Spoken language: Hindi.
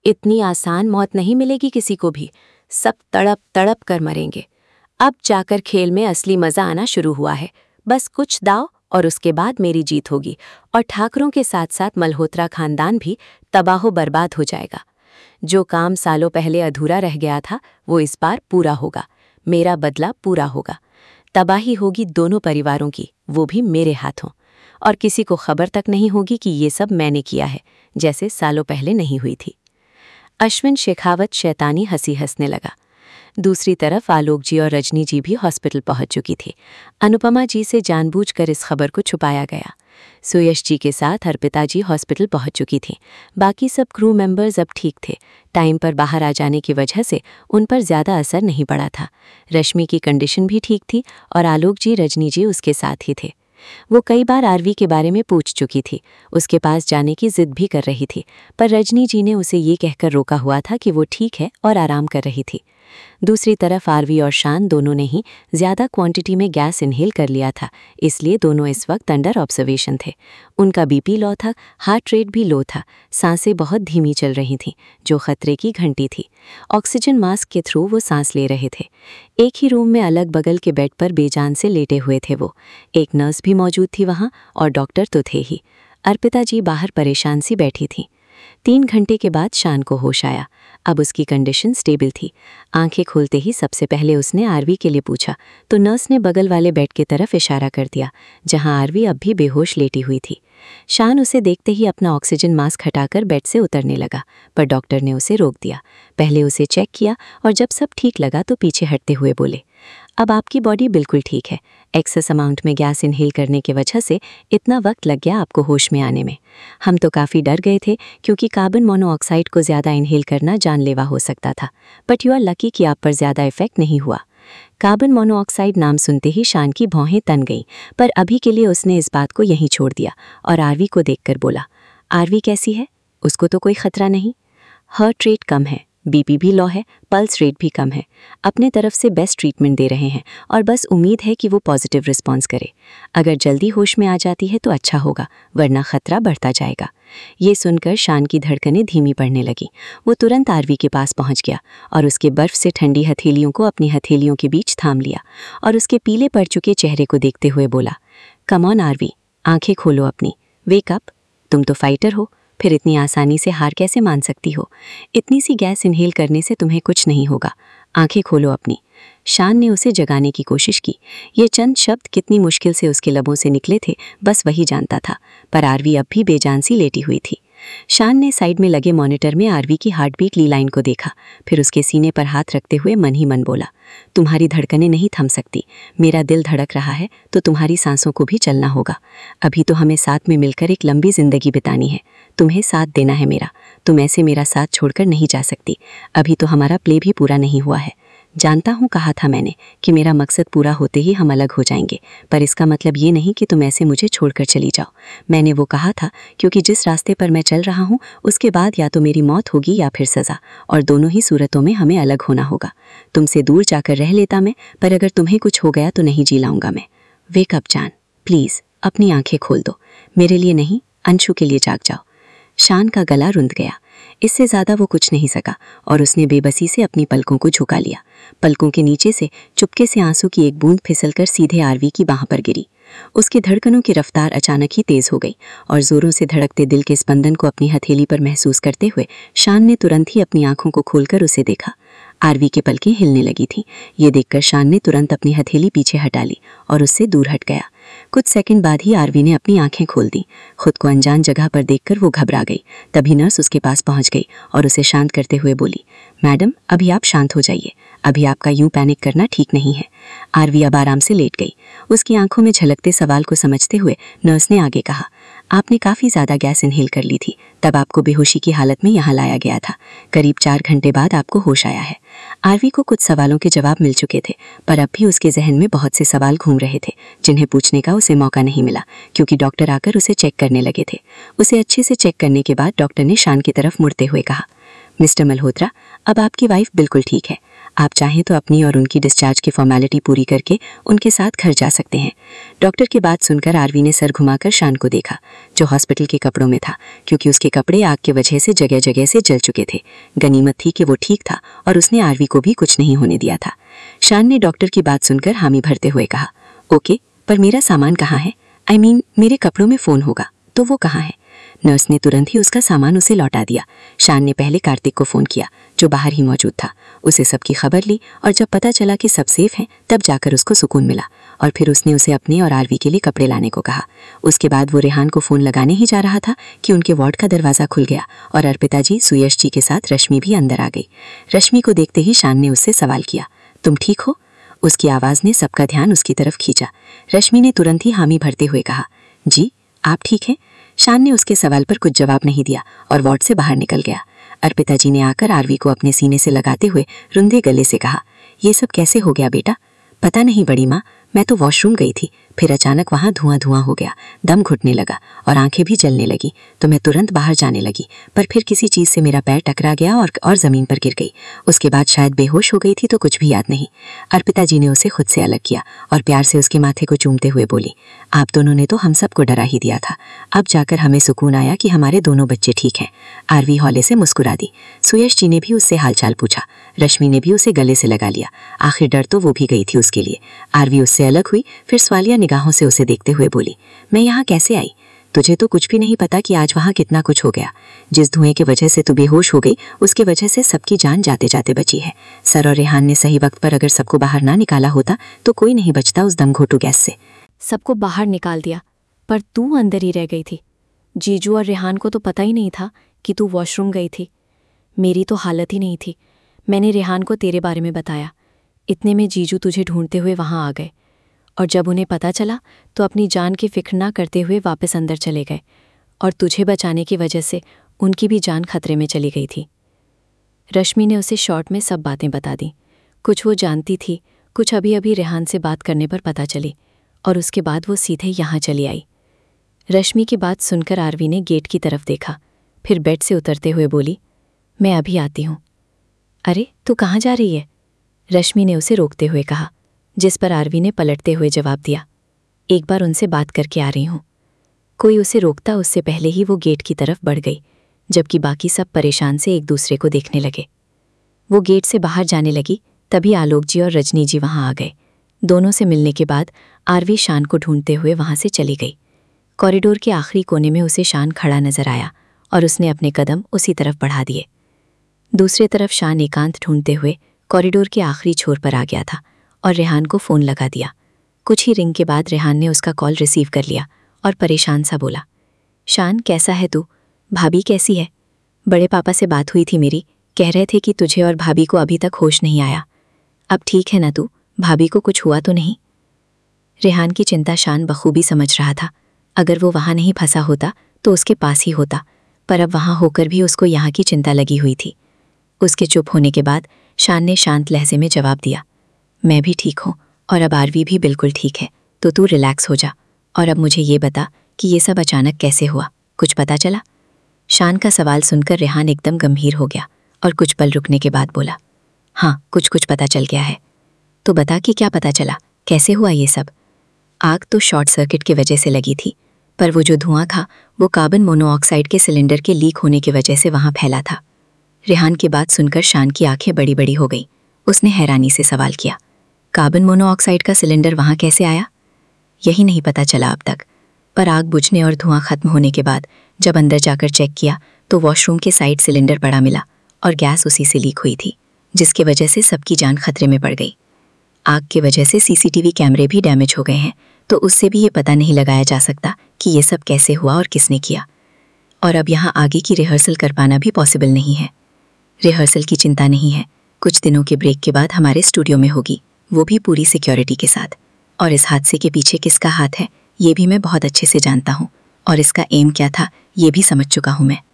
इतनी आसान मौत नहीं मिलेगी किसी को भी, सब तड़प तड़प कर मरेंगे। अब जाकर खेल में असली मजा आना शुरू हुआ है। बस कुछ दाव और उसके बाद मेरी जीत होगी और ठाकरों के साथ साथ मल्होत्रा खानदान भी तबाहो बर्बाद हो जाएगा। जो काम सालों पहले अधूरा रह गया था वो इस बार पूरा होगा। मेरा बदला पूरा होगा। तबाही होगी दोनों परिवारों की, वो भी मेरे हाथों। और किसी को खबर तक नहीं होगी कि ये सब मैंने किया है, जैसे सालों पहले नहीं हुई थी। अश्विन शेखावत शैतानी हंसी हंसने लगा। दूसरी तरफ आलोक जी और रजनी जी भी हॉस्पिटल पहुंच चुकी थी। अनुपमा जी से जानबूझकर इस खबर को छुपाया गया। सुयश जी के साथ अर्पिता जी हॉस्पिटल पहुंच चुकी थीं। बाकी सब क्रू मेंबर्स अब ठीक थे। टाइम पर बाहर आ जाने की वजह से उन पर ज़्यादा असर नहीं पड़ा था। रश्मि की कंडीशन भी ठीक थी और आलोक जी रजनी जी उसके साथ ही थे। वो कई बार आरवी के बारे में पूछ चुकी थी, उसके पास जाने की जिद भी कर रही थी, पर रजनी जी ने उसे ये कहकर रोका हुआ था कि वो ठीक है और आराम कर रही थी। दूसरी तरफ आरवी और शान दोनों ने ही ज़्यादा क्वांटिटी में गैस इनहेल कर लिया था, इसलिए दोनों इस वक्त अंडर ऑब्जर्वेशन थे। उनका बीपी लो था, हार्ट रेट भी लो था, सांसें बहुत धीमी चल रही थीं, जो खतरे की घंटी थी। ऑक्सीजन मास्क के थ्रू वो सांस ले रहे थे। एक ही रूम में अलग बगल के बेड पर बेजान से लेटे हुए थे वो। एक नर्स भी मौजूद थी वहाँ और डॉक्टर तो थे ही। अर्पिता जी बाहर परेशान सी बैठी थीं। 3 घंटे के बाद शान को होश आया। अब उसकी कंडीशन स्टेबल थी। आंखें खोलते ही सबसे पहले उसने आरवी के लिए पूछा, तो नर्स ने बगल वाले बेड की तरफ इशारा कर दिया, जहां आरवी अब भी बेहोश लेटी हुई थी। शान उसे देखते ही अपना ऑक्सीजन मास्क हटाकर बेड से उतरने लगा, पर डॉक्टर ने उसे रोक दिया। पहले उसे चेक किया और जब सब ठीक लगा तो पीछे हटते हुए बोले, अब आपकी बॉडी बिल्कुल ठीक है। एक्सेस अमाउंट में गैस इनहेल करने की वजह से इतना वक्त लग गया आपको होश में आने में। हम तो काफ़ी डर गए थे क्योंकि कार्बन मोनोऑक्साइड को ज़्यादा इनहेल करना जानलेवा हो सकता था, बट यू आर लकी कि आप पर ज़्यादा इफेक्ट नहीं हुआ। कार्बन मोनोऑक्साइड नाम सुनते ही शान की भौहें तन गईं, पर अभी के लिए उसने इस बात को यहीं छोड़ दिया और आरवी को देखकर बोला, आरवी कैसी है? उसको तो कोई खतरा नहीं। हार्ट रेट कम है, बीपी भी लो है, पल्स रेट भी कम है। अपने तरफ से बेस्ट ट्रीटमेंट दे रहे हैं और बस उम्मीद है कि वो पॉजिटिव रिस्पॉन्स करे। अगर जल्दी होश में आ जाती है तो अच्छा होगा, वरना खतरा बढ़ता जाएगा। ये सुनकर शान की धड़कनें धीमी पड़ने लगी। वो तुरंत आरवी के पास पहुंच गया और उसके बर्फ से ठंडी हथेलियों को अपनी हथेलियों के बीच थाम लिया और उसके पीले पड़ चुके चेहरे को देखते हुए बोला, कम ऑन आरवी, आंखें खोलो अपनी, वेक अप। तुम तो फाइटर हो, फिर इतनी आसानी से हार कैसे मान सकती हो? इतनी सी गैस इनहेल करने से तुम्हें कुछ नहीं होगा, आंखें खोलो अपनी। शान ने उसे जगाने की कोशिश की। ये चंद शब्द कितनी मुश्किल से उसके लबों से निकले थे बस वही जानता था, पर आरवी अब भी बेजान सी लेटी हुई थी। शान ने साइड में लगे मॉनिटर में आरवी की हार्ट बीट ली लाइन को देखा, फिर उसके सीने पर हाथ रखते हुए मन ही मन बोला, तुम्हारी धड़कनें नहीं थम सकती, मेरा दिल धड़क रहा है तो तुम्हारी सांसों को भी चलना होगा। अभी तो हमें साथ में मिलकर एक लंबी जिंदगी बितानी है, तुम्हें साथ देना है मेरा। तुम ऐसे मेरा साथ छोड़कर नहीं जा सकती। अभी तो हमारा प्ले भी पूरा नहीं हुआ है। जानता हूँ कहा था मैंने कि मेरा मकसद पूरा होते ही हम अलग हो जाएंगे, पर इसका मतलब ये नहीं कि तुम ऐसे मुझे छोड़कर चली जाओ। मैंने वो कहा था क्योंकि जिस रास्ते पर मैं चल रहा हूँ उसके बाद या तो मेरी मौत होगी या फिर सज़ा, और दोनों ही सूरतों में हमें अलग होना होगा। तुमसे दूर जाकर रह लेता मैं, पर अगर तुम्हें कुछ हो गया तो नहीं जी लाऊंगा मैं। वेक अप जान, प्लीज़ अपनी आंखें खोल दो। मेरे लिए नहीं, अंशु के लिए जाग जाओ। शान का गला रुंध गया। इससे ज़्यादा वो कुछ नहीं सका और उसने बेबसी से अपनी पलकों को झुका लिया। पलकों के नीचे से चुपके से आंसू की एक बूंद फिसलकर सीधे आरवी की बाह पर गिरी। उसकी धड़कनों की रफ्तार अचानक ही तेज हो गई और जोरों से धड़कते दिल के स्पंदन को अपनी हथेली पर महसूस करते हुए शान ने तुरंत ही अपनी आंखों को खोलकर उसे देखा। आरवी की पलकें हिलने लगी थीं। ये देखकर शान ने तुरंत अपनी हथेली पीछे हटा ली और उससे दूर हट गया। कुछ सेकंड बाद ही आरवी ने अपनी आंखें खोल दी। खुद को अनजान जगह पर देखकर वो घबरा गई। तभी नर्स उसके पास पहुंच गई और उसे शांत करते हुए बोली, मैडम अभी आप शांत हो जाइए, अभी आपका यूं पैनिक करना ठीक नहीं है। आरवी अब आराम से लेट गई। उसकी आंखों में झलकते सवाल को समझते हुए नर्स ने आगे कहा, आपने काफ़ी ज़्यादा गैस इनहेल कर ली थी, तब आपको बेहोशी की हालत में यहाँ लाया गया था। करीब 4 घंटे बाद आपको होश आया है। आरवी को कुछ सवालों के जवाब मिल चुके थे, पर अब भी उसके जहन में बहुत से सवाल घूम रहे थे जिन्हें पूछने का उसे मौका नहीं मिला, क्योंकि डॉक्टर आकर उसे चेक करने लगे थे। उसे अच्छे से चेक करने के बाद डॉक्टर ने शान की तरफ मुड़ते हुए कहा, मिस्टर मल्होत्रा, अब आपकी वाइफ बिल्कुल ठीक है। आप चाहें तो अपनी और उनकी डिस्चार्ज की फॉर्मेलिटी पूरी करके उनके साथ घर जा सकते हैं। डॉक्टर की बात सुनकर आरवी ने सर घुमाकर शान को देखा, जो हॉस्पिटल के कपड़ों में था, क्योंकि उसके कपड़े आग की वजह से जगह जगह से जल चुके थे। गनीमत थी कि वो ठीक था और उसने आरवी को भी कुछ नहीं होने दिया था। शान ने डॉक्टर की बात सुनकर हामी भरते हुए कहा, ओके, पर मेरा सामान कहाँ है? आई मीन मेरे कपड़ों में फ़ोन होगा तो वो कहाँ है? नर्स ने तुरंत ही उसका सामान उसे लौटा दिया। शान ने पहले कार्तिक को फ़ोन किया, जो बाहर ही मौजूद था। उसे सबकी खबर ली और जब पता चला कि सब सेफ हैं, तब जाकर उसको सुकून मिला। और फिर उसने उसे अपने और आरवी के लिए कपड़े लाने को कहा। उसके बाद वो रेहान को फ़ोन लगाने ही जा रहा था कि उनके वार्ड का दरवाज़ा खुल गया और अर्पिता जी, सुयश जी के साथ रश्मि भी अंदर आ गई। रश्मि को देखते ही शान ने उससे सवाल किया, तुम ठीक हो? उसकी आवाज़ ने सबका ध्यान उसकी तरफ खींचा। रश्मि ने तुरंत ही हामी भरते हुए कहा, जी आप ठीक हैं? शान ने उसके सवाल पर कुछ जवाब नहीं दिया और वार्ड से बाहर निकल गया। अर्पिता जी ने आकर आरवी को अपने सीने से लगाते हुए रुंधे गले से कहा, ये सब कैसे हो गया बेटा? पता नहीं बड़ी माँ, मैं तो वॉशरूम गई थी, फिर अचानक वहाँ धुआं धुआं हो गया, दम घुटने लगा और आंखें भी जलने लगी, तो मैं तुरंत बाहर जाने लगी, पर फिर किसी चीज़ से मेरा पैर टकरा गया और ज़मीन पर गिर गई। उसके बाद शायद बेहोश हो गई थी तो कुछ भी याद नहीं। अर्पिता जी ने उसे खुद से अलग किया और प्यार से उसके माथे को चूमते हुए बोली, आप दोनों ने तो हम सबको डरा ही दिया था। अब जाकर हमें सुकून आया कि हमारे दोनों बच्चे ठीक हैं। आरवी हौले से मुस्कुरा दी। सुयश जी ने भी उससे हालचाल पूछा। रश्मि ने भी उसे गले से लगा लिया। आखिर डर तो वो भी गई थी उसके लिए। आरवी उससे अलग हुई, फिर सवालिया निगाहों से उसे देखते हुए बोली, मैं यहाँ कैसे आई? तुझे तो कुछ भी नहीं पता कि आज वहाँ कितना कुछ हो गया। जिस धुएं की वजह से तू बेहोश हो गई, उसके वजह से सबकी जान जाते जाते बची है। सर और रेहान ने सही वक्त पर अगर सबको बाहर ना निकाला होता तो कोई नहीं बचता उस दमघोटू गैस से। सबको बाहर निकाल दिया, पर तू अंदर ही रह गई थी। जीजू और रेहान को तो पता ही नहीं था कि तू वॉशरूम गई थी। मेरी तो हालत ही नहीं थी। मैंने रेहान को तेरे बारे में बताया। इतने में जीजू तुझे ढूंढते हुए वहाँ आ गए, और जब उन्हें पता चला तो अपनी जान की फिक्र ना करते हुए वापस अंदर चले गए, और तुझे बचाने की वजह से उनकी भी जान खतरे में चली गई थी। रश्मि ने उसे शॉर्ट में सब बातें बता दी। कुछ वो जानती थी, कुछ अभी अभी रेहान से बात करने पर पता चली, और उसके बाद वो सीधे यहाँ चली आई। रश्मि की बात सुनकर आरवी ने गेट की तरफ देखा, फिर बेड से उतरते हुए बोली, मैं अभी आती हूँ। अरे तू कहाँ जा रही है? रश्मि ने उसे रोकते हुए कहा, जिस पर आरवी ने पलटते हुए जवाब दिया, एक बार उनसे बात करके आ रही हूँ। कोई उसे रोकता उससे पहले ही वो गेट की तरफ बढ़ गई, जबकि बाकी सब परेशान से एक दूसरे को देखने लगे। वो गेट से बाहर जाने लगी, तभी आलोक जी और रजनी जी वहाँ आ गए। दोनों से मिलने के बाद आरवी शान को ढूंढते हुए वहाँ से चली गई। कॉरिडोर के आखिरी कोने में उसे शान खड़ा नजर आया और उसने अपने कदम उसी तरफ बढ़ा दिए। दूसरी तरफ शान एकांत ढूंढते हुए कॉरिडोर के आखिरी छोर पर आ गया था और रेहान को फ़ोन लगा दिया। कुछ ही रिंग के बाद रेहान ने उसका कॉल रिसीव कर लिया और परेशान सा बोला, शान कैसा है तू? भाभी कैसी है? बड़े पापा से बात हुई थी मेरी, कह रहे थे कि तुझे और भाभी को अभी तक होश नहीं आया। अब ठीक है ना तू? भाभी को कुछ हुआ तो नहीं? रेहान की चिंता शान बखूबी समझ रहा था। अगर वो वहाँ नहीं फंसा होता तो उसके पास ही होता, पर अब वहाँ होकर भी उसको यहाँ की चिंता लगी हुई थी। उसके चुप होने के बाद शान ने शांत लहजे में जवाब दिया, मैं भी ठीक हूँ और अब आरवी भी बिल्कुल ठीक है, तो तू रिलैक्स हो जा। और अब मुझे ये बता कि ये सब अचानक कैसे हुआ, कुछ पता चला? शान का सवाल सुनकर रेहान एकदम गंभीर हो गया और कुछ पल रुकने के बाद बोला, हाँ कुछ पता चल गया है। तो बता कि क्या पता चला, कैसे हुआ ये सब? आग तो शॉर्ट सर्किट की वजह से लगी थी, पर वो जो धुआं था वो कार्बन मोनोऑक्साइड के सिलेंडर के लीक होने की वजह से वहाँ फैला था। रेहान की बात सुनकर शान की आंखें बड़ी बड़ी हो गई। उसने हैरानी से सवाल किया, कार्बन मोनोऑक्साइड का सिलेंडर वहाँ कैसे आया? यही नहीं पता चला अब तक, पर आग बुझने और धुआं खत्म होने के बाद जब अंदर जाकर चेक किया तो वॉशरूम के साइड सिलेंडर पड़ा मिला और गैस उसी से लीक हुई थी, जिसकी वजह से सबकी जान खतरे में पड़ गई। आग की वजह से सीसीटीवी कैमरे भी डैमेज हो गए हैं, तो उससे भी ये पता नहीं लगाया जा सकता कि ये सब कैसे हुआ और किसने किया। और अब यहाँ आगे की रिहर्सल कर पाना भी पॉसिबल नहीं है। रिहर्सल की चिंता नहीं है, कुछ दिनों के ब्रेक के बाद हमारे स्टूडियो में होगी, वो भी पूरी सिक्योरिटी के साथ। और इस हादसे के पीछे किसका हाथ है ये भी मैं बहुत अच्छे से जानता हूँ, और इसका एम क्या था ये भी समझ चुका हूँ मैं।